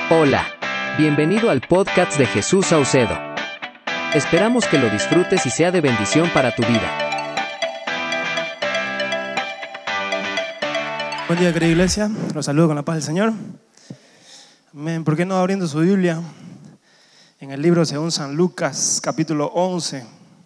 Hola, bienvenido al podcast de Jesús Saucedo. Esperamos que lo disfrutes y sea de bendición para tu vida. Buen día, querida iglesia. Los saludo con la paz del Señor. Amén. ¿Por qué no abriendo su Biblia en el libro según San Lucas, capítulo 11?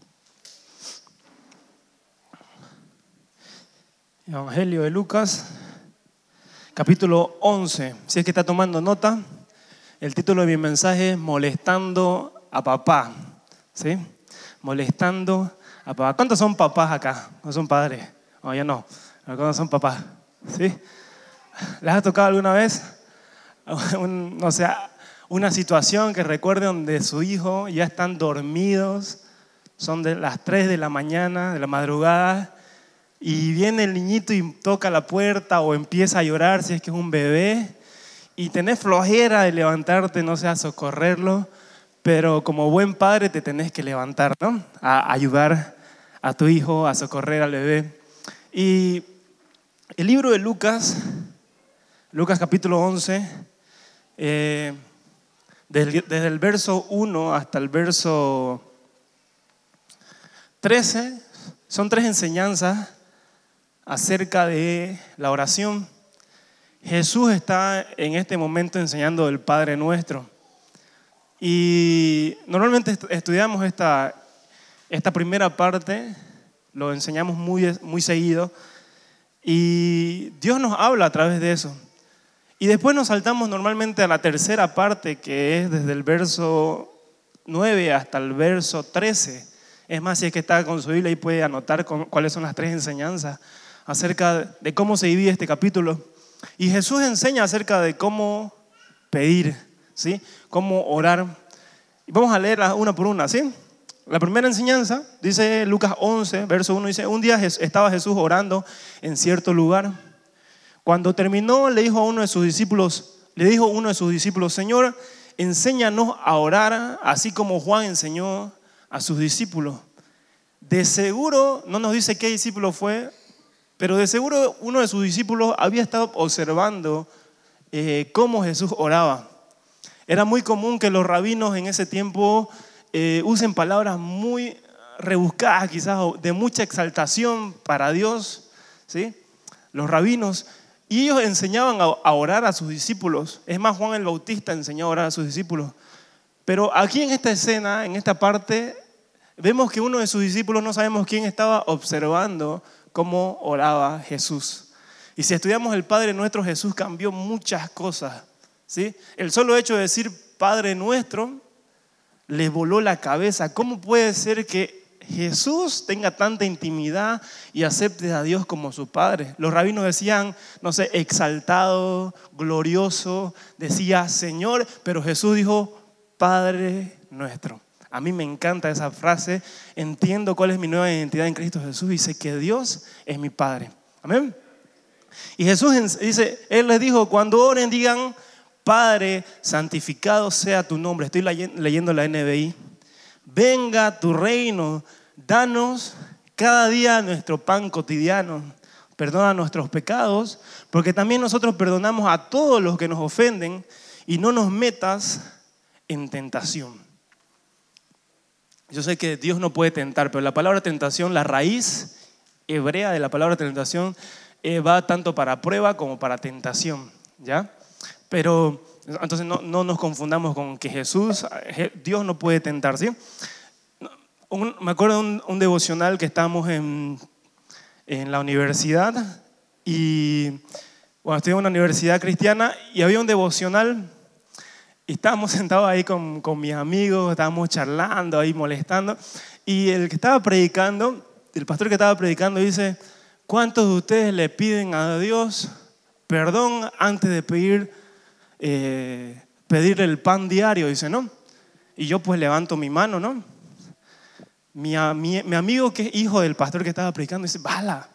Evangelio de Lucas, capítulo 11. Si es que está tomando nota, el título de mi mensaje es Molestando a papá. ¿Sí? Molestando a papá. ¿Cuántos son papás acá? ¿No son padres? No, ya no. ¿Cuántos son papás? ¿Sí? ¿Les ha tocado alguna vez una situación que recuerde donde su hijo ya están dormidos, son de las 3 de la mañana, de la madrugada, y viene el niñito y toca la puerta o empieza a llorar si es que es un bebé, y tenés flojera de levantarte, a socorrerlo, pero como buen padre te tenés que levantar, ¿no? A ayudar a tu hijo, a socorrer al bebé. Y el libro de Lucas capítulo 11, desde el verso 1 hasta el verso 13, son 3 enseñanzas acerca de la oración. Jesús está en este momento enseñando el Padre Nuestro. Y normalmente estudiamos esta primera parte, lo enseñamos muy seguido. Y Dios nos habla a través de eso. Y después nos saltamos normalmente a la tercera parte, que es desde el verso 9 hasta el verso 13. Es más, si es que está con su Biblia, ahí puede anotar cuáles son las 3 enseñanzas acerca de cómo se divide este capítulo. Y Jesús enseña acerca de cómo pedir, ¿sí? Cómo orar. Y vamos a leerlas una por una, ¿sí? La primera enseñanza, dice Lucas 11, verso 1, dice: un día estaba Jesús orando en cierto lugar. Cuando terminó, le dijo uno de sus discípulos, Señor, enséñanos a orar, así como Juan enseñó a sus discípulos. De seguro, no nos dice qué discípulo fue, pero de seguro uno de sus discípulos había estado observando cómo Jesús oraba. Era muy común que los rabinos en ese tiempo usen palabras muy rebuscadas, quizás de mucha exaltación para Dios, ¿sí? Los rabinos, y ellos enseñaban a orar a sus discípulos. Es más, Juan el Bautista enseñó a orar a sus discípulos. Pero aquí en esta escena, en esta parte, vemos que uno de sus discípulos, no sabemos quién, estaba observando cómo oraba Jesús. Y si estudiamos el Padre Nuestro, Jesús cambió muchas cosas, ¿sí? El solo hecho de decir Padre Nuestro le voló la cabeza. ¿Cómo puede ser que Jesús tenga tanta intimidad y acepte a Dios como su Padre? Los rabinos decían, exaltado, glorioso, decía Señor, pero Jesús dijo Padre Nuestro. A mí me encanta esa frase. Entiendo cuál es mi nueva identidad en Cristo Jesús y sé que Dios es mi Padre. Amén. Y Jesús dice, Él les dijo, cuando oren digan: Padre, santificado sea tu nombre. Estoy leyendo la NBI. Venga tu reino, danos cada día nuestro pan cotidiano. Perdona nuestros pecados, porque también nosotros perdonamos a todos los que nos ofenden, y no nos metas en tentación. Yo sé que Dios no puede tentar, pero la palabra tentación, la raíz hebrea de la palabra tentación, va tanto para prueba como para tentación, ¿ya? Pero entonces no nos confundamos con que Dios no puede tentar, ¿sí? Me acuerdo de un devocional que estábamos en la universidad, y estoy en una universidad cristiana, y había un devocional, y estábamos sentados ahí con mis amigos, estábamos charlando ahí, molestando, y el pastor que estaba predicando dice: ¿cuántos de ustedes le piden a Dios perdón antes de pedirle el pan diario? Dice, ¿no? Y yo pues levanto mi mano, ¿no? Mi amigo, que es hijo del pastor que estaba predicando, dice: bala,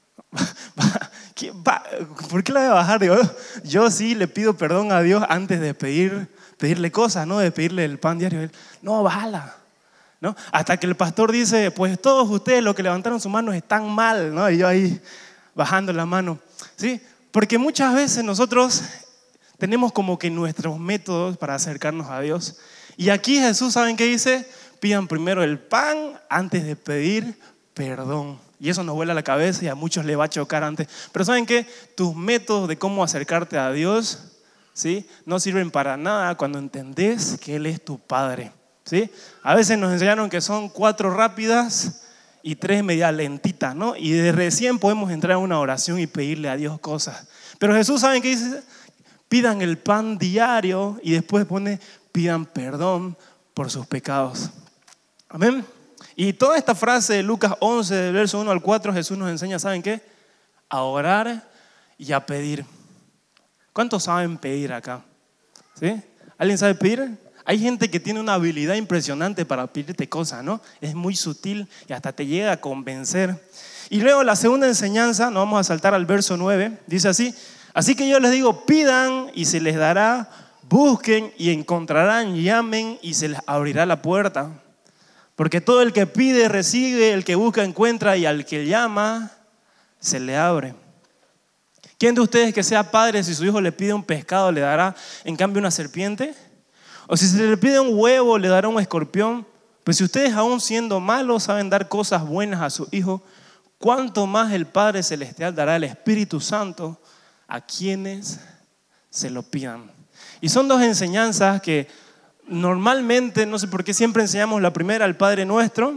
¿por qué la voy a bajar? Digo, yo sí le pido perdón a Dios antes de pedirle cosas, ¿no? De pedirle el pan diario. No, bala, ¿no? Hasta que el pastor dice: pues todos ustedes los que levantaron sus manos están mal, ¿no? Y yo ahí bajando la mano, ¿sí? Porque muchas veces nosotros Tenemos como que nuestros métodos para acercarnos a Dios. Y aquí Jesús, ¿saben qué dice? Pidan primero el pan antes de pedir perdón. Y eso nos vuela la cabeza y a muchos le va a chocar antes. Pero ¿saben qué? Tus métodos de cómo acercarte a Dios, ¿sí?, no sirven para nada cuando entendés que Él es tu Padre, ¿sí? A veces nos enseñaron que son 4 rápidas y 3 media lentitas, ¿no? Y de recién podemos entrar a una oración y pedirle a Dios cosas. Pero Jesús, ¿saben qué dice? Pidan el pan diario y después pone, pidan perdón por sus pecados. Amén. Y toda esta frase de Lucas 11, del verso 1 al 4, Jesús nos enseña, ¿saben qué? A orar y a pedir. ¿Cuántos saben pedir acá? ¿Sí? ¿Alguien sabe pedir? Hay gente que tiene una habilidad impresionante para pedirte cosas, ¿no? Es muy sutil y hasta te llega a convencer. Y luego la segunda enseñanza, nos vamos a saltar al verso 9, dice así: así que yo les digo, pidan y se les dará, busquen y encontrarán, llamen y se les abrirá la puerta. Porque todo el que pide recibe, el que busca encuentra y al que llama se le abre. ¿Quién de ustedes que sea padre, si su hijo le pide un pescado, le dará en cambio una serpiente? ¿O si se le pide un huevo, le dará un escorpión? Pues si ustedes aún siendo malos saben dar cosas buenas a su hijo, ¿cuánto más el Padre Celestial dará el Espíritu Santo a quienes se lo pidan? Y son 2 enseñanzas que normalmente, no sé por qué siempre enseñamos la primera, el Padre Nuestro,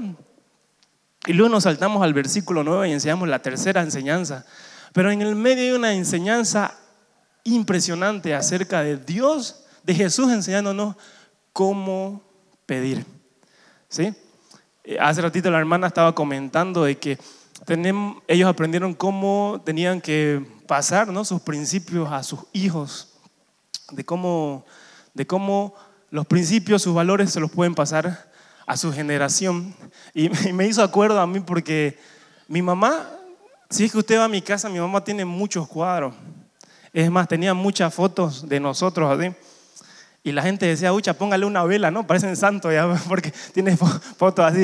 y luego nos saltamos al versículo 9 y enseñamos la tercera enseñanza. Pero en el medio hay una enseñanza impresionante acerca de Dios, de Jesús enseñándonos cómo pedir. ¿Sí? Hace ratito la hermana estaba comentando de que ellos aprendieron cómo tenían que pasar, ¿no?, sus principios a sus hijos, de cómo los principios, sus valores se los pueden pasar a su generación. Y me hizo acuerdo a mí porque mi mamá, si es que usted va a mi casa, mi mamá tiene muchos cuadros. Es más, tenía muchas fotos de nosotros así. Y la gente decía, ucha, póngale una vela, ¿no? Parecen santos ya, porque tiene fotos así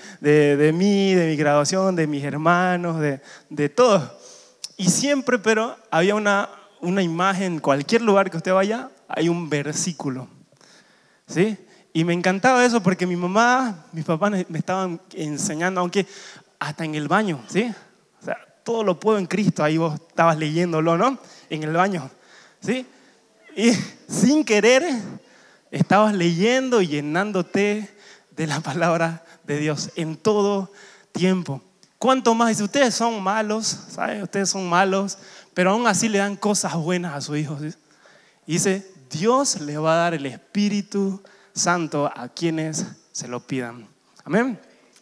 de mí, de mi graduación, de mis hermanos, de todo. Y siempre, pero había una imagen, cualquier lugar que usted vaya, hay un versículo, ¿sí? Y me encantaba eso porque mi mamá, mis papás me estaban enseñando, aunque hasta en el baño, ¿sí? O sea, todo lo puedo en Cristo, ahí vos estabas leyéndolo, ¿no? En el baño, ¿sí? Y sin querer estabas leyendo y llenándote de la palabra de Dios en todo tiempo. ¿Cuánto más? Dice, ustedes son malos, ¿saben? Ustedes son malos, pero aún así le dan cosas buenas a sus hijos, ¿sí? Y dice, Dios le va a dar el Espíritu Santo a quienes se lo pidan. Amén.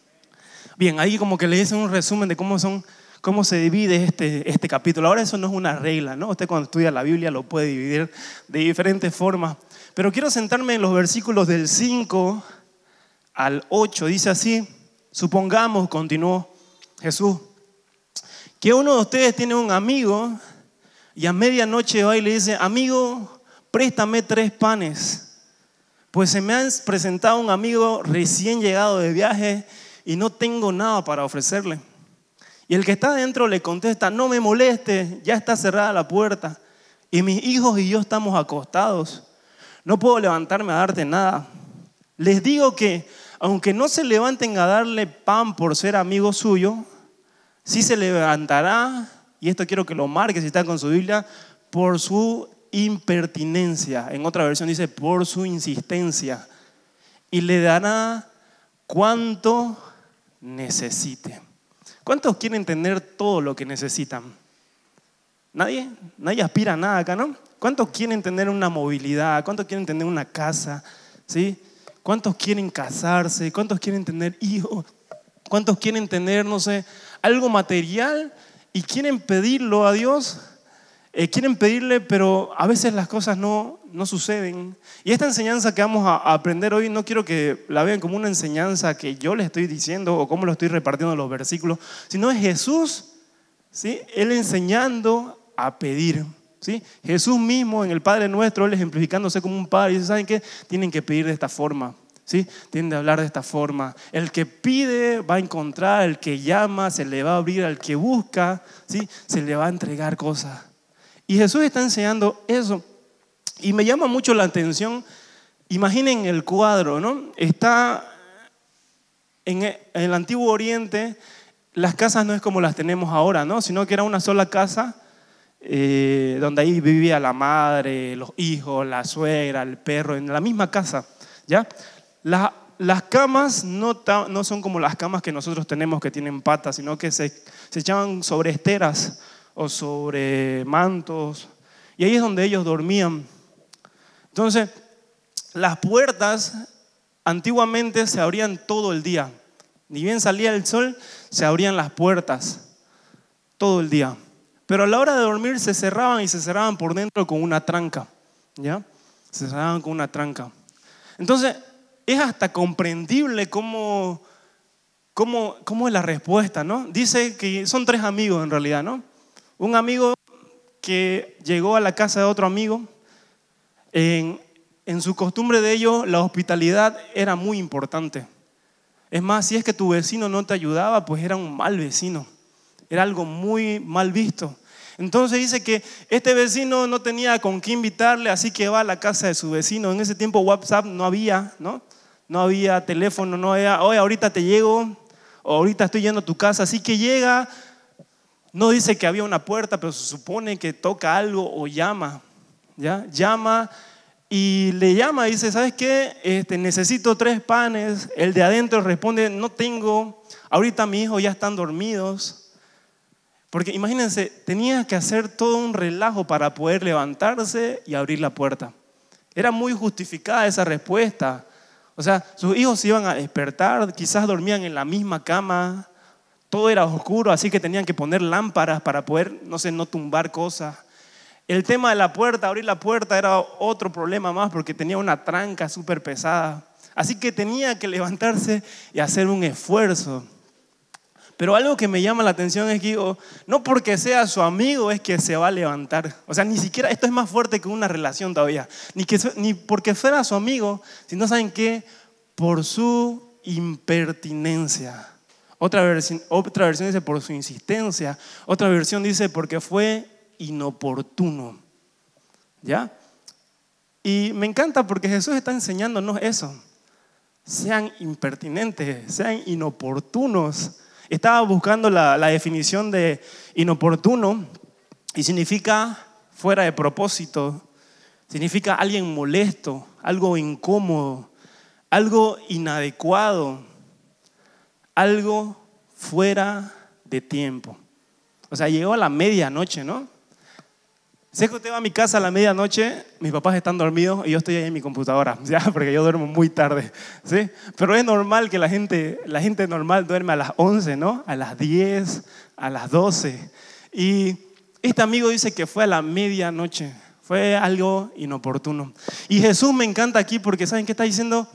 Bien, ahí como que le dicen un resumen de cómo se divide este capítulo. Ahora eso no es una regla, ¿no? Usted cuando estudia la Biblia lo puede dividir de diferentes formas. Pero quiero sentarme en los versículos del 5 al 8. Dice así, supongamos, continuó Jesús, que uno de ustedes tiene un amigo y a medianoche va y le dice, amigo, préstame 3 panes, pues se me ha presentado un amigo recién llegado de viaje y no tengo nada para ofrecerle. Y el que está adentro le contesta, no me moleste, ya está cerrada la puerta y mis hijos y yo estamos acostados. No puedo levantarme a darte nada. Les digo que aunque no se levanten a darle pan por ser amigo suyo, sí se levantará, y esto quiero que lo marque si está con su Biblia, por su impertinencia. En otra versión dice por su insistencia. Y le dará cuanto necesite. ¿Cuántos quieren tener todo lo que necesitan? ¿Nadie? Nadie aspira a nada acá, ¿no? ¿Cuántos quieren tener una movilidad? ¿Cuántos quieren tener una casa? ¿Sí? ¿Cuántos quieren casarse? ¿Cuántos quieren tener hijos? ¿Cuántos quieren tener, no sé, algo material y quieren pedirlo a Dios? Quieren pedirle, pero a veces las cosas no suceden. Y esta enseñanza que vamos a aprender hoy, no quiero que la vean como una enseñanza que yo les estoy diciendo o cómo lo estoy repartiendo en los versículos, sino es Jesús, ¿sí?, Él enseñando a pedir, ¿sí? Jesús mismo en el Padre Nuestro, Él ejemplificándose como un padre, y dice, ¿saben qué? Tienen que pedir de esta forma, ¿sí? Tienen que hablar de esta forma. El que pide va a encontrar, el que llama se le va a abrir, al que busca, ¿sí?, se le va a entregar cosas. Y Jesús está enseñando eso. Y me llama mucho la atención, imaginen el cuadro, ¿no? Está en el Antiguo Oriente, las casas no es como las tenemos ahora, ¿no? Sino que era una sola casa donde ahí vivía la madre, los hijos, la suegra, el perro, en la misma casa, ¿ya? Las camas no son como las camas que nosotros tenemos que tienen patas, sino que se echaban sobre esteras o sobre mantos, y ahí es donde ellos dormían. Entonces, las puertas antiguamente se abrían todo el día. Ni bien salía el sol, se abrían las puertas todo el día. Pero a la hora de dormir se cerraban y se cerraban por dentro con una tranca, ¿ya? Se cerraban con una tranca. Entonces, es hasta comprendible cómo es la respuesta, ¿no? Dice que son 3 amigos en realidad, ¿no? Un amigo que llegó a la casa de otro amigo. En su costumbre de ellos, la hospitalidad era muy importante. Es más, si es que tu vecino no te ayudaba, pues era un mal vecino. Era algo muy mal visto. Entonces dice que este vecino no tenía con qué invitarle, así que va a la casa de su vecino. En ese tiempo WhatsApp no había, ¿no? No había teléfono, no había, oye, ahorita te llego, o ahorita estoy yendo a tu casa. Así que llega, no dice que había una puerta, pero se supone que toca algo o llama, ¿ya? Llama y le llama y dice, ¿sabes qué? Necesito 3 panes. El de adentro responde, no tengo, ahorita mis hijos ya están dormidos. Porque imagínense, tenía que hacer todo un relajo para poder levantarse y abrir la puerta. Era muy justificada esa respuesta. O sea, sus hijos se iban a despertar, quizás dormían en la misma cama, todo era oscuro, así que tenían que poner lámparas para poder, no tumbar cosas. El tema de la puerta, abrir la puerta era otro problema más porque tenía una tranca súper pesada. Así que tenía que levantarse y hacer un esfuerzo. Pero algo que me llama la atención es que no porque sea su amigo es que se va a levantar. O sea, ni siquiera, esto es más fuerte que una relación todavía. Ni porque fuera su amigo, sino, ¿saben qué? Por su impertinencia. Otra versión dice por su insistencia. Otra versión dice porque fue inoportuno. ¿Ya? Y me encanta porque Jesús está enseñándonos eso. Sean impertinentes, sean inoportunos. Estaba buscando la definición de inoportuno y significa fuera de propósito, significa alguien molesto, algo incómodo, algo inadecuado, algo fuera de tiempo. O sea, llegó a la medianoche, ¿no? Sé que usted va a mi casa a la medianoche, mis papás están dormidos y yo estoy ahí en mi computadora, ¿ya? Porque yo duermo muy tarde, ¿sí? Pero es normal que la gente normal duerme a las 11, ¿no? A las 10, a las 12. Y este amigo dice que fue a la medianoche, fue algo inoportuno. Y Jesús me encanta aquí porque ¿saben qué está diciendo?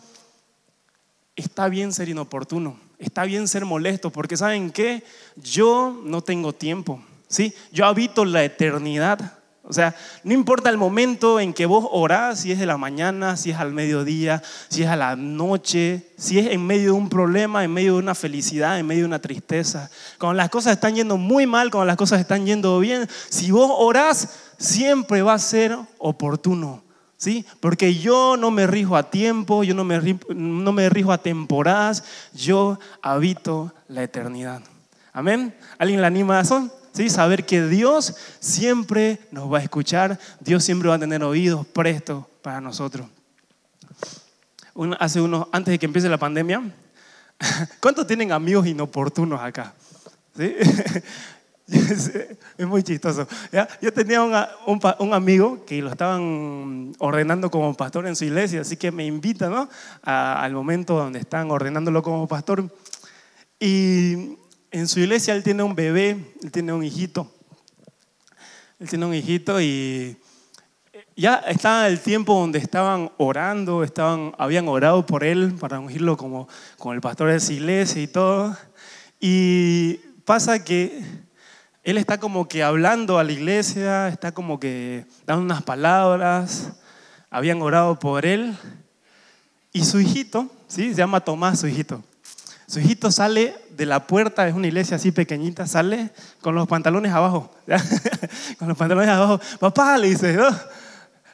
Está bien ser inoportuno, está bien ser molesto, porque ¿saben qué? Yo no tengo tiempo, ¿sí? Yo habito la eternidad. O sea, no importa el momento en que vos orás, si es de la mañana, si es al mediodía, si es a la noche, si es en medio de un problema, en medio de una felicidad, en medio de una tristeza. Cuando las cosas están yendo muy mal, cuando las cosas están yendo bien, si vos orás, siempre va a ser oportuno, ¿sí? Porque yo no me rijo a tiempo, yo no me rijo a temporadas, yo habito la eternidad. ¿Amén? ¿Alguien le anima a eso? ¿Sí? Saber que Dios siempre nos va a escuchar, Dios siempre va a tener oídos prestos para nosotros. Antes de que empiece la pandemia, ¿cuántos tienen amigos inoportunos acá? ¿Sí? Es muy chistoso. ¿Ya? Yo tenía un amigo que lo estaban ordenando como pastor en su iglesia, así que me invita, ¿no? Al momento donde están ordenándolo como pastor. Y en su iglesia él tiene un bebé, él tiene un hijito. Él tiene un hijito y ya estaba el tiempo donde estaban orando, habían orado por él para ungirlo como el pastor de esa iglesia y todo. Y pasa que él está como que hablando a la iglesia, está como que dando unas palabras, habían orado por él. Y su hijito, ¿sí? Se llama Tomás, su hijito. Su hijito sale de la puerta, es una iglesia así pequeñita, sale con los pantalones abajo, ¿ya? Con los pantalones abajo. Papá, le dice, ¿no?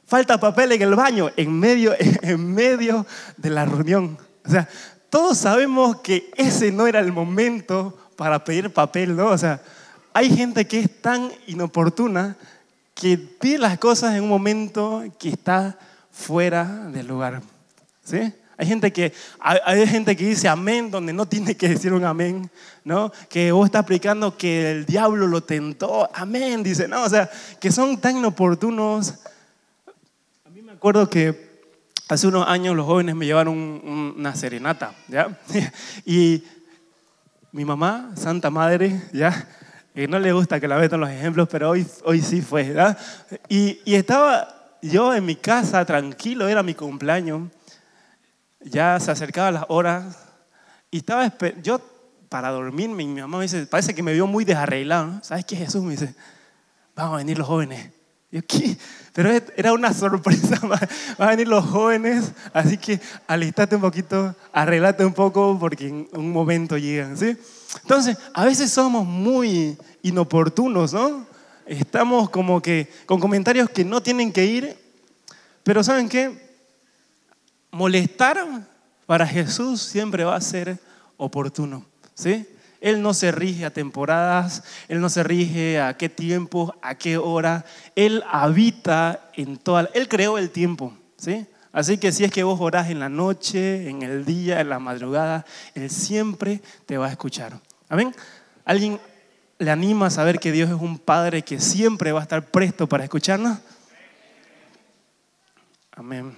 falta papel en el baño, en medio de la reunión. O sea, todos sabemos que ese no era el momento para pedir papel, ¿no? O sea, hay gente que es tan inoportuna que pide las cosas en un momento que está fuera del lugar, ¿sí? Hay gente que dice amén donde no tiene que decir un amén, ¿no? Que vos estás aplicando que el diablo lo tentó, amén, dice, no, o sea, que son tan inoportunos. A mí me acuerdo que hace unos años los jóvenes me llevaron una serenata, ¿ya? Y mi mamá, Santa Madre, ¿ya? No le gusta que la metan los ejemplos, pero hoy sí fue, ¿verdad? Y estaba yo en mi casa tranquilo, era mi cumpleaños. Ya se acercaban las horas y estaba yo para dormirme y mi mamá me dice, parece que me vio muy desarreglado, ¿no? ¿Sabes qué, Jesús? Me dice, van a venir los jóvenes. Y yo, ¿qué? Pero era una sorpresa, van a venir los jóvenes, así que alistate un poquito, arreglate un poco porque en un momento llegan, ¿sí? Entonces, a veces somos muy inoportunos, ¿no? Estamos como que con comentarios que no tienen que ir, pero ¿saben qué? Molestar para Jesús siempre va a ser oportuno, ¿sí? Él no se rige a temporadas, Él no se rige a qué tiempo, a qué hora. Él habita en Él creó el tiempo, ¿sí? Así que si es que vos orás en la noche, en el día, en la madrugada, Él siempre te va a escuchar. ¿Amén? ¿Alguien le anima a saber que Dios es un Padre que siempre va a estar presto para escucharnos? Amén.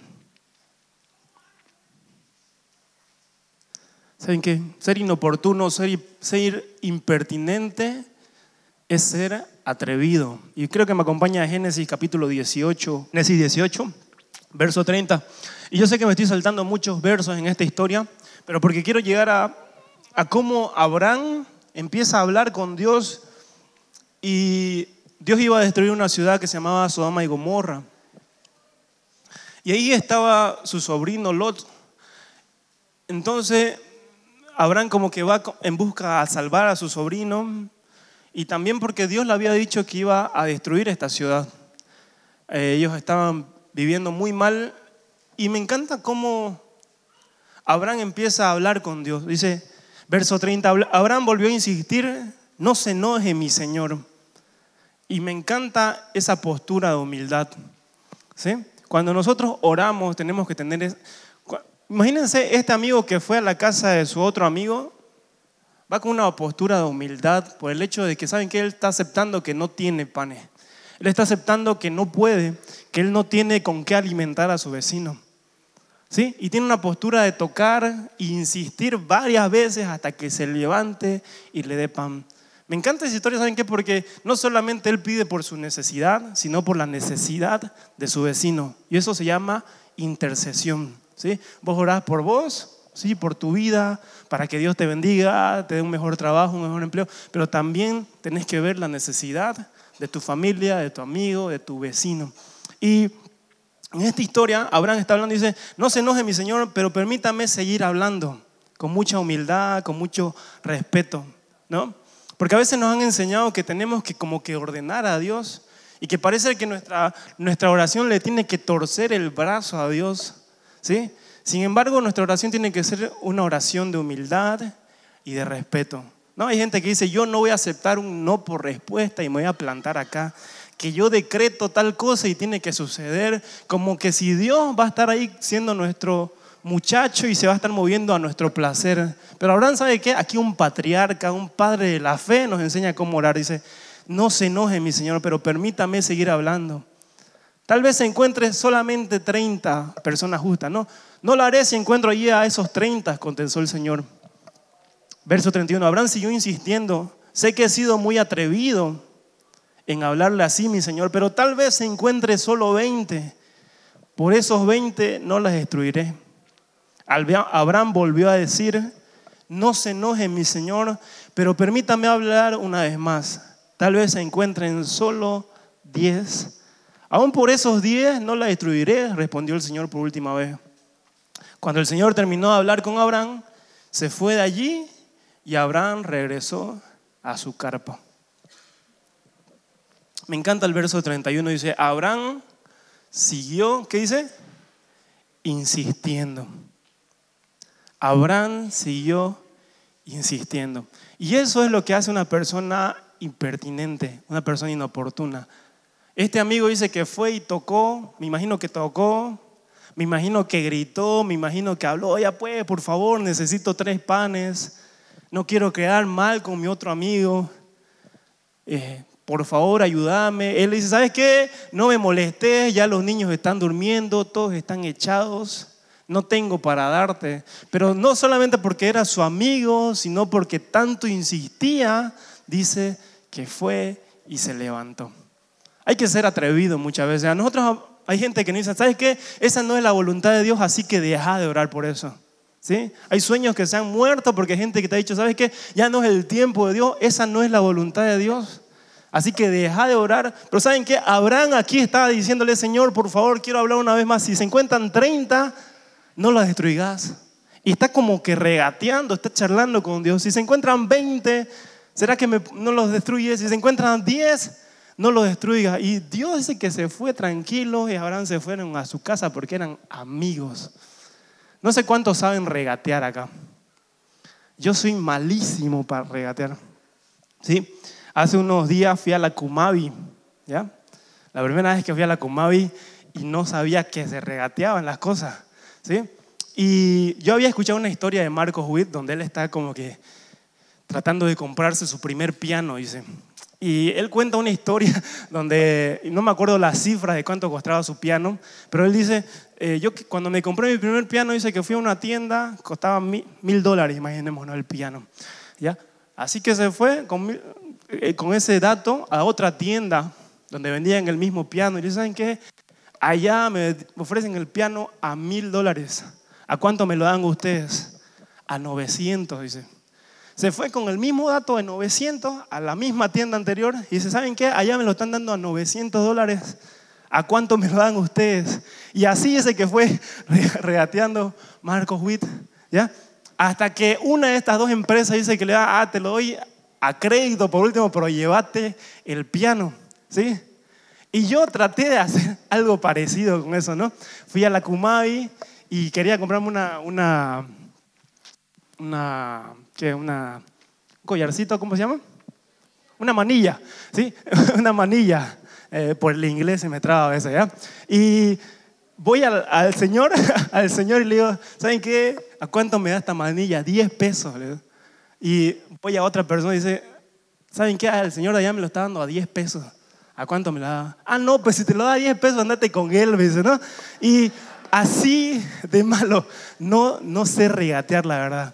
¿Saben qué? Ser inoportuno, ser impertinente es ser atrevido. Y creo que me acompaña a Génesis capítulo 18, Génesis 18, verso 30. Y yo sé que me estoy saltando muchos versos en esta historia, pero porque quiero llegar a cómo Abraham empieza a hablar con Dios y Dios iba a destruir una ciudad que se llamaba Sodoma y Gomorra. Y ahí estaba su sobrino Lot. Entonces Abraham como que va en busca a salvar a su sobrino y también porque Dios le había dicho que iba a destruir esta ciudad. Ellos estaban viviendo muy mal y me encanta cómo Abraham empieza a hablar con Dios. Dice, verso 30, Abraham volvió a insistir, no se enoje mi Señor. Y me encanta esa postura de humildad, ¿sí? Cuando nosotros oramos tenemos que tener... Imagínense este amigo que fue a la casa de su otro amigo, va con una postura de humildad por el hecho de que saben que él está aceptando que no tiene panes. Él está aceptando que no puede, que él no tiene con qué alimentar a su vecino, ¿sí? Y tiene una postura de tocar e insistir varias veces hasta que se levante y le dé pan. Me encanta esa historia, ¿saben qué? Porque no solamente él pide por su necesidad, sino por la necesidad de su vecino. Y eso se llama intercesión, ¿sí? Vos orás por vos, ¿sí? Por tu vida, para que Dios te bendiga, te dé un mejor trabajo, un mejor empleo, pero también tenés que ver la necesidad de tu familia, de tu amigo, de tu vecino. Y en esta historia Abraham está hablando y dice, no se enoje mi Señor, pero permítame seguir hablando con mucha humildad, con mucho respeto, ¿no? Porque a veces nos han enseñado que tenemos que como que ordenar a Dios y que parece que nuestra oración le tiene que torcer el brazo a Dios, ¿sí? Sin embargo, nuestra oración tiene que ser una oración de humildad y de respeto, ¿no? Hay gente que dice, yo no voy a aceptar un no por respuesta y me voy a plantar acá, que yo decreto tal cosa y tiene que suceder, como que si Dios va a estar ahí siendo nuestro muchacho y se va a estar moviendo a nuestro placer. Pero Abraham, ¿sabe qué? Aquí un patriarca, un padre de la fe nos enseña cómo orar. Dice, no se enoje mi Señor, pero permítame seguir hablando. Tal vez se encuentre solamente 30 personas justas. No lo haré si encuentro allí a esos 30, contestó el Señor. Verso 31, Abraham siguió insistiendo, sé que he sido muy atrevido en hablarle así, mi Señor, pero tal vez se encuentre solo 20. Por esos 20 no las destruiré. Abraham volvió a decir, no se enoje mi Señor, pero permítame hablar una vez más. Tal vez se encuentren solo 10. Aún por esos 10 no la destruiré, respondió el Señor por última vez. Cuando el Señor terminó de hablar con Abraham, se fue de allí y Abraham regresó a su carpa. Me encanta el verso 31, dice, Abraham siguió, ¿qué dice? Insistiendo. Abraham siguió insistiendo. Y eso es lo que hace una persona impertinente, una persona inoportuna. Este amigo dice que fue y tocó, me imagino que tocó, me imagino que gritó, me imagino que habló, oye pues, por favor, necesito 3 panes, no quiero quedar mal con mi otro amigo, por favor ayúdame. Él dice, ¿sabes qué? No me molestes, ya los niños están durmiendo, todos están echados, no tengo para darte. Pero no solamente porque era su amigo, sino porque tanto insistía, dice que fue y se levantó. Hay que ser atrevido muchas veces. A nosotros hay gente que nos dice, ¿sabes qué? Esa no es la voluntad de Dios, así que deja de orar por eso. ¿Sí? Hay sueños que se han muerto porque hay gente que te ha dicho, ¿sabes qué? Ya no es el tiempo de Dios, esa no es la voluntad de Dios. Así que deja de orar. Pero ¿saben qué? Abraham aquí estaba diciéndole, Señor, por favor, quiero hablar una vez más. Si se encuentran 30, no los destruirás. Y está como que regateando, está charlando con Dios. Si se encuentran 20, ¿será que no los destruyes? Si se encuentran 10, no los destruyas. Y Dios dice que se fue tranquilo y Abraham se fueron a su casa porque eran amigos. No sé cuántos saben regatear acá. Yo soy malísimo para regatear. ¿Sí? Hace unos días fui a la Cumavi, ¿ya? La primera vez que fui a la Cumavi y no sabía que se regateaban las cosas, ¿sí? Y yo había escuchado una historia de Marcos Witt donde él está como que tratando de comprarse su primer piano, dice. Y él cuenta una historia donde, no me acuerdo las cifras de cuánto costaba su piano, pero él dice, yo cuando me compré mi primer piano, dice que fui a una tienda, costaba $1,000, imaginémonos el piano, ¿ya? Así que se fue con ese dato a otra tienda donde vendían el mismo piano y le dicen, ¿saben qué? Allá me ofrecen el piano a $1,000. ¿A cuánto me lo dan ustedes? A 900, dice. Se fue con el mismo dato de 900 a la misma tienda anterior y dice, ¿saben qué? Allá me lo están dando a $900. ¿A cuánto me lo dan ustedes? Y así ese que fue regateando Marcos Witt, ¿ya? Hasta que una de estas 2 empresas dice que le da, te lo doy a crédito por último, pero llévate el piano, ¿sí? Y yo traté de hacer algo parecido con eso, ¿no? Fui a la Cumavi y quería comprarme un collarcito, ¿cómo se llama? Una manilla, ¿sí? Una manilla, por el inglés se me traba a veces, ¿ya? Y voy al señor, al señor y le digo, ¿saben qué? ¿A cuánto me da esta manilla? 10 pesos. Le digo. Y voy a otra persona y dice, ¿saben qué? El señor de allá me lo está dando a 10 pesos. ¿A cuánto me lo da? Ah, no, pues si te lo da a 10 pesos, andate con él, me dice, ¿no? Y así de malo, no sé regatear, la verdad.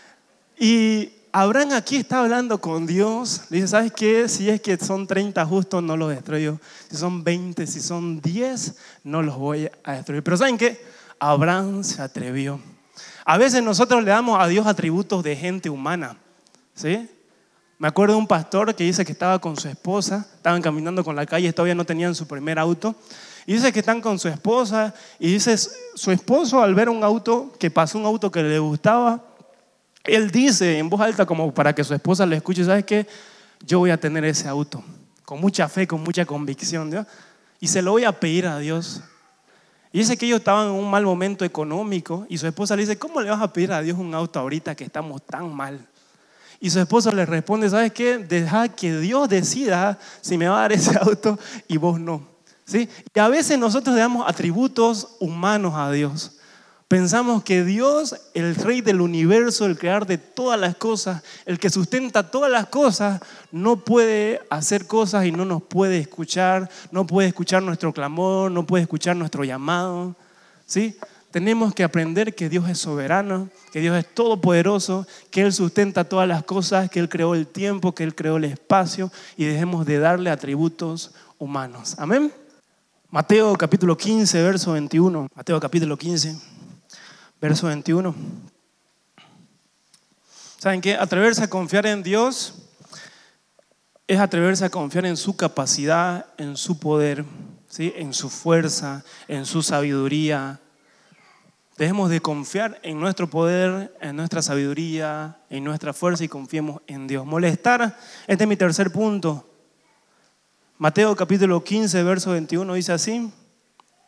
Y Abraham aquí está hablando con Dios. Le dice, ¿sabes qué? Si es que son 30 justos, no los destruyo. Si son 20, si son 10, no los voy a destruir. Pero ¿saben qué? Abraham se atrevió. A veces nosotros le damos a Dios atributos de gente humana, ¿sí? Me acuerdo de un pastor que dice que estaba con su esposa, estaban caminando con la calle, todavía no tenían su primer auto. Y dice que están con su esposa y dice, su esposo al ver un auto, que pasó un auto que le gustaba, él dice en voz alta como para que su esposa le escuche, ¿sabes qué? Yo voy a tener ese auto, con mucha fe, con mucha convicción, ¿no? Y se lo voy a pedir a Dios. Y dice que ellos estaban en un mal momento económico y su esposa le dice, ¿cómo le vas a pedir a Dios un auto ahorita que estamos tan mal? Y su esposa le responde, ¿sabes qué? Deja que Dios decida si me va a dar ese auto y vos no, ¿sí? Y a veces nosotros le damos atributos humanos a Dios. Pensamos que Dios, el rey del universo, el creador de todas las cosas, el que sustenta todas las cosas, no puede hacer cosas y no nos puede escuchar, no puede escuchar nuestro clamor, no puede escuchar nuestro llamado, ¿sí? Tenemos que aprender que Dios es soberano, que Dios es todopoderoso, que Él sustenta todas las cosas, que Él creó el tiempo, que Él creó el espacio y dejemos de darle atributos humanos. Amén. Mateo capítulo 15, verso 21. Mateo capítulo 15. Verso 21. ¿Saben qué? Atreverse a confiar en Dios es atreverse a confiar en su capacidad, en su poder, ¿sí? En su fuerza, en su sabiduría. Dejemos de confiar en nuestro poder, en nuestra sabiduría, en nuestra fuerza y confiemos en Dios. Molestar, este es mi tercer punto. Mateo capítulo 15, verso 21 dice así.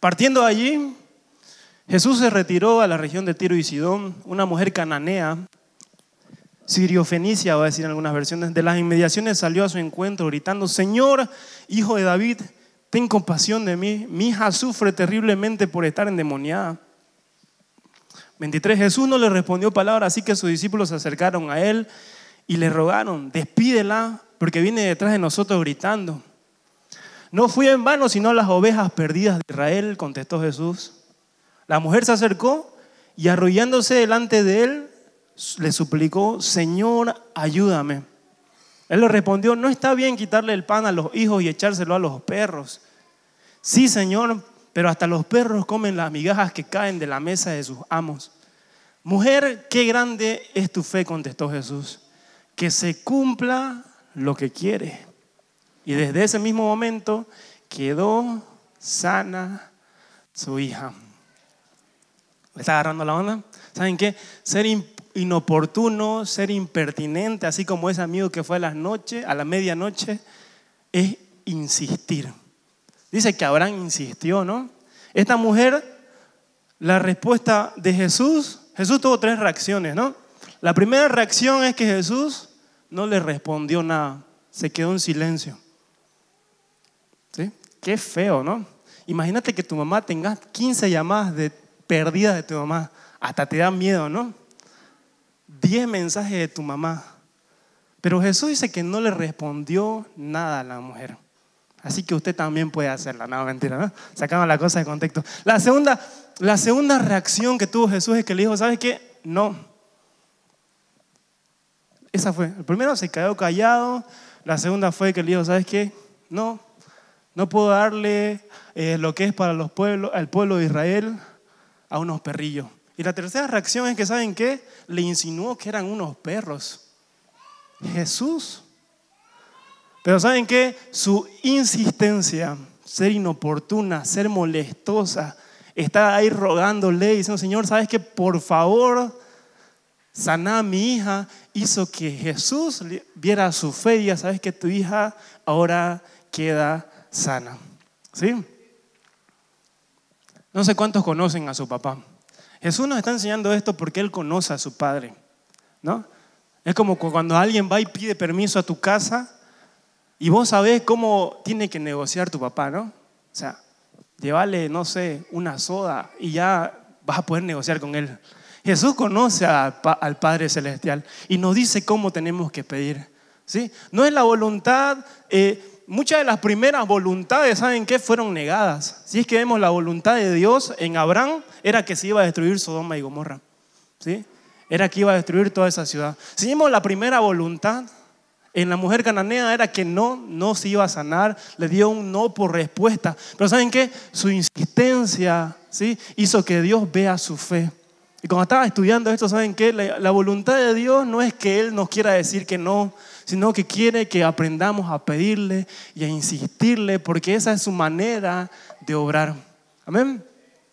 Partiendo de allí, Jesús se retiró a la región de Tiro y Sidón. Una mujer cananea, sirio-fenicia, va a decir en algunas versiones, de las inmediaciones salió a su encuentro gritando: Señor, hijo de David, ten compasión de mí. Mi hija sufre terriblemente por estar endemoniada. 23. Jesús no le respondió palabra, así que sus discípulos se acercaron a él y le rogaron: despídela, porque viene detrás de nosotros gritando. No fui en vano, sino las ovejas perdidas de Israel, contestó Jesús. La mujer se acercó y arrodillándose delante de él, le suplicó: Señor, ayúdame. Él le respondió: no está bien quitarle el pan a los hijos y echárselo a los perros. Sí, Señor, pero hasta los perros comen las migajas que caen de la mesa de sus amos. Mujer, qué grande es tu fe, contestó Jesús. Que se cumpla lo que quiere. Y desde ese mismo momento quedó sana su hija. ¿Le está agarrando la onda? ¿Saben qué? Ser inoportuno, ser impertinente, así como ese amigo que fue a la medianoche, es insistir. Dice que Abraham insistió, ¿no? Esta mujer, la respuesta de Jesús tuvo 3 reacciones, ¿no? La primera reacción es que Jesús no le respondió nada, se quedó en silencio. ¿Sí? Qué feo, ¿no? Imagínate que tu mamá tenga 15 llamadas perdidas de tu mamá, hasta te da miedo, ¿no? 10 mensajes de tu mamá. Pero Jesús dice que no le respondió nada a la mujer. Así que usted también puede hacerla. No, mentira, ¿no? Sacamos la cosa de contexto. La segunda reacción que tuvo Jesús es que le dijo: ¿sabes qué? No. Esa fue. El primero se quedó callado. La segunda fue que le dijo: ¿sabes qué? No puedo darle lo que es para al pueblo de Israel a unos perrillos. Y la tercera reacción es que, ¿saben qué? Le insinuó que eran unos perros. Jesús. Pero ¿saben qué? Su insistencia, ser inoportuna, ser molestosa, estar ahí rogándole y diciendo: Señor, ¿sabes qué? Por favor, saná a mi hija, hizo que Jesús viera su fe y diga: ¿sabes qué? Tu hija ahora queda sana. ¿Sí? No sé cuántos conocen a su papá. Jesús nos está enseñando esto porque Él conoce a su Padre, ¿no? Es como cuando alguien va y pide permiso a tu casa y vos sabés cómo tiene que negociar tu papá, ¿no? O sea, llevarle, no sé, una soda y ya vas a poder negociar con Él. Jesús conoce al Padre Celestial y nos dice cómo tenemos que pedir, ¿sí? No es la voluntad. Muchas de las primeras voluntades, ¿saben qué? Fueron negadas. Si es que vemos la voluntad de Dios en Abraham, era que se iba a destruir Sodoma y Gomorra, ¿sí? Era que iba a destruir toda esa ciudad. Si vemos la primera voluntad en la mujer cananea, era que no se iba a sanar. Le dio un no por respuesta. Pero ¿saben qué? Su insistencia, ¿sí?, hizo que Dios vea su fe. Y cuando estaba estudiando esto, ¿saben qué? La voluntad de Dios no es que Él nos quiera decir que no, sino que quiere que aprendamos a pedirle y a insistirle, porque esa es su manera de obrar. Amén.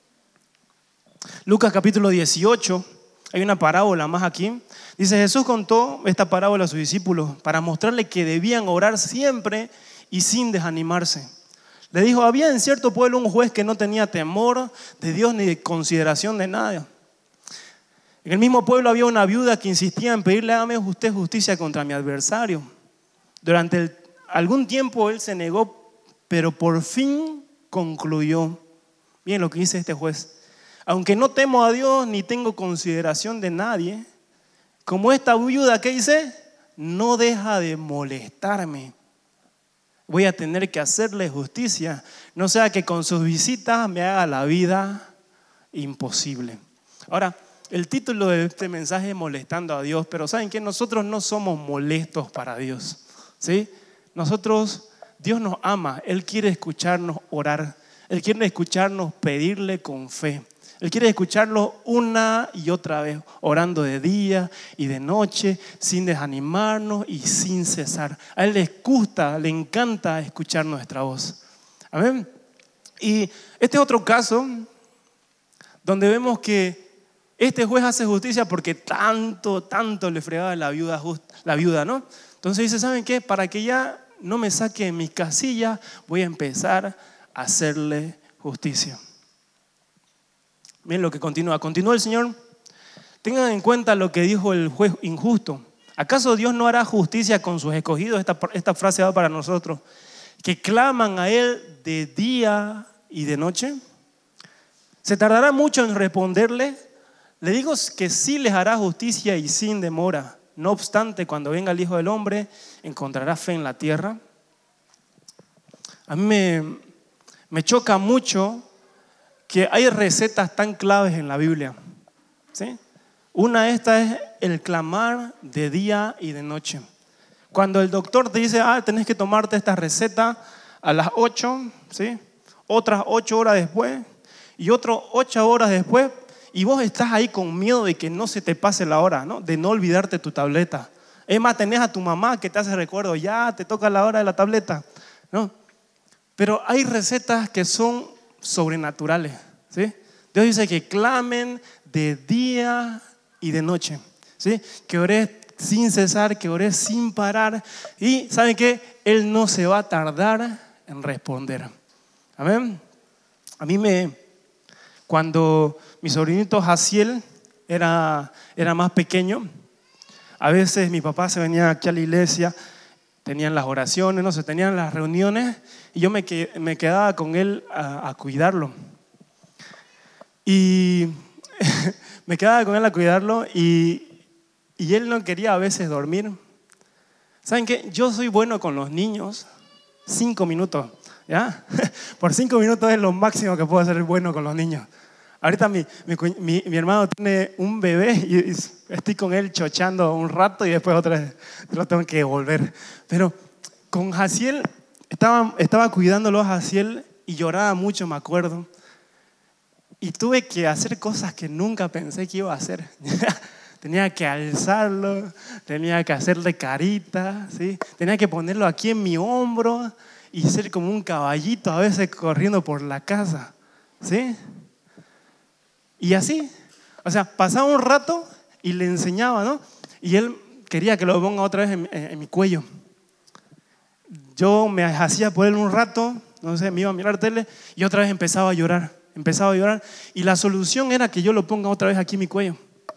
Lucas capítulo 18, hay una parábola más aquí. Dice: Jesús contó esta parábola a sus discípulos para mostrarle que debían orar siempre y sin desanimarse. Le dijo: había en cierto pueblo un juez que no tenía temor de Dios ni de consideración de nada. En el mismo pueblo había una viuda que insistía en pedirle: hágame usted justicia contra mi adversario. Durante algún tiempo él se negó, pero por fin concluyó. Miren lo que dice este juez: aunque no temo a Dios ni tengo consideración de nadie, como esta viuda, ¿qué dice? No deja de molestarme. Voy a tener que hacerle justicia, no sea que con sus visitas me haga la vida imposible. Ahora, el título de este mensaje es Molestando a Dios, pero ¿saben qué? Nosotros no somos molestos para Dios, ¿sí? Dios nos ama, Él quiere escucharnos orar, Él quiere escucharnos pedirle con fe. Él quiere escucharlo una y otra vez, orando de día y de noche, sin desanimarnos y sin cesar. A Él le encanta escuchar nuestra voz. Amén. Y este es otro caso donde vemos que este juez hace justicia porque tanto le fregaba la viuda, ¿no? Entonces dice: ¿saben qué? Para que ya no me saque de mis casillas, voy a empezar a hacerle justicia. Miren lo que continúa. Continúa el Señor. Tengan en cuenta lo que dijo el juez injusto. ¿Acaso Dios no hará justicia con sus escogidos? Esta frase va para nosotros. Que claman a Él de día y de noche. ¿Se tardará mucho en responderle? Le digo que sí les hará justicia y sin demora. No obstante, cuando venga el Hijo del Hombre, ¿encontrará fe en la tierra? A mí me choca mucho que hay recetas tan claves en la Biblia, ¿sí? Una de estas es el clamar de día y de noche. Cuando el doctor te dice, tenés que tomarte esta receta a las 8, ¿sí? Otras 8 horas después y otras 8 horas después, y vos estás ahí con miedo de que no se te pase la hora, ¿no? De no olvidarte tu tableta. Es más, tenés a tu mamá que te hace recuerdo, ya te toca la hora de la tableta, ¿no? Pero hay recetas que son sobrenaturales, ¿sí? Dios dice que clamen de día y de noche, ¿sí? Que ores sin cesar, que ores sin parar. Y ¿saben qué? Él no se va a tardar en responder. Amén. A mí cuando mi sobrinito Jaciel era más pequeño, a veces mi papá se venía aquí a la iglesia, tenían las oraciones, no sé, tenían las reuniones, y yo me quedaba con él a cuidarlo. Y me quedaba con él a cuidarlo y él no quería a veces dormir. ¿Saben qué? Yo soy bueno con los niños 5 minutos, ¿ya? Por 5 minutos es lo máximo que puedo hacer bueno con los niños. Ahorita mi hermano tiene un bebé y estoy con él chochando un rato y después otra vez lo tengo que devolver. Pero con Jaciel, estaba cuidándolo a Jaciel y lloraba mucho, me acuerdo. Y tuve que hacer cosas que nunca pensé que iba a hacer. Tenía que alzarlo, tenía que hacerle carita, ¿sí? Tenía que ponerlo aquí en mi hombro y ser como un caballito a veces corriendo por la casa, ¿sí? Y así, o sea, pasaba un rato y le enseñaba, ¿no? Y él quería que lo ponga otra vez en mi cuello. Yo me hacía por él un rato, no sé, me iba a mirar tele y otra vez empezaba a llorar. Y la solución era que yo lo ponga otra vez aquí en mi cuello,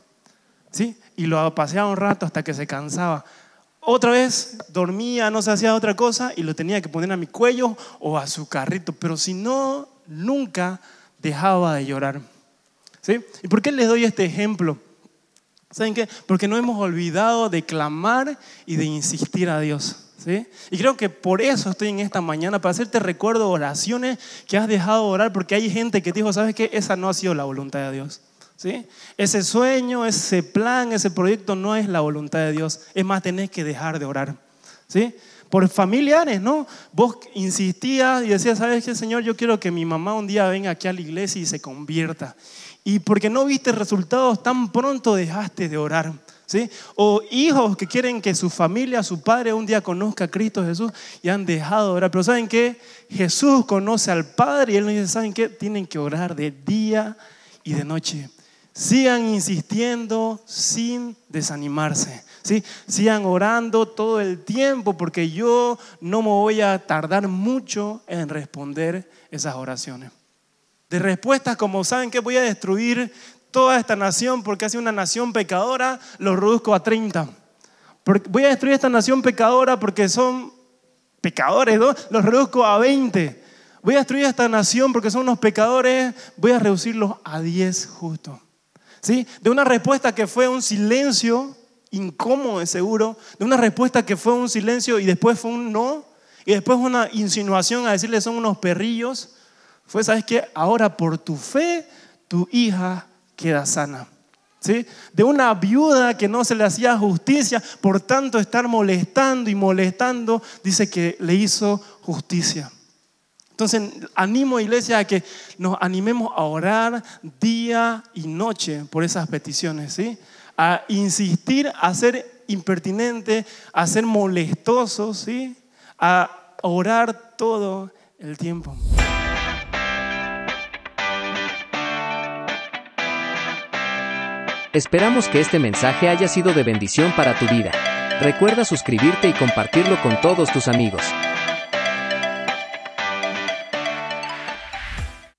¿sí? Y lo paseaba un rato hasta que se cansaba. Otra vez dormía, no se hacía otra cosa y lo tenía que poner a mi cuello o a su carrito. Pero si no, nunca dejaba de llorar, ¿sí? ¿Y por qué les doy este ejemplo? ¿Saben qué? Porque no hemos olvidado de clamar y de insistir a Dios, ¿sí? Y creo que por eso estoy en esta mañana, para hacerte recuerdo oraciones que has dejado de orar, porque hay gente que te dijo, ¿sabes qué? Esa no ha sido la voluntad de Dios, ¿sí? Ese sueño, ese plan, ese proyecto no es la voluntad de Dios. Es más, tenés que dejar de orar, ¿sí? Por familiares, ¿no? Vos insistías y decías, ¿sabes qué, Señor? Yo quiero que mi mamá un día venga aquí a la iglesia y se convierta. Y porque no viste resultados tan pronto dejaste de orar, ¿sí? O hijos que quieren que su familia, su padre un día conozca a Cristo Jesús y han dejado de orar. Pero ¿saben qué? Jesús conoce al Padre y Él nos dice, ¿saben qué? Tienen que orar de día y de noche. Sigan insistiendo sin desanimarse, ¿sí? Sigan orando todo el tiempo porque yo no me voy a tardar mucho en responder esas oraciones. De respuestas como, ¿saben qué? Voy a destruir toda esta nación porque hace una nación pecadora, los reduzco a 30. Voy a destruir esta nación pecadora porque son pecadores, ¿no? Los reduzco a 20. Voy a destruir esta nación porque son unos pecadores, voy a reducirlos a 10 justos, ¿sí? De una respuesta que fue un silencio incómodo de seguro, de una respuesta que fue un silencio y después fue un no, y después una insinuación a decirle son unos perrillos, fue, ¿sabes qué? Ahora por tu fe, tu hija queda sana, ¿sí? De una viuda que no se le hacía justicia, por tanto estar molestando y molestando, dice que le hizo justicia. Entonces animo, iglesia, a que nos animemos a orar día y noche por esas peticiones, ¿sí? A insistir, a ser impertinente, a ser molestosos, ¿sí? A orar todo el tiempo. Esperamos que este mensaje haya sido de bendición para tu vida. Recuerda suscribirte y compartirlo con todos tus amigos.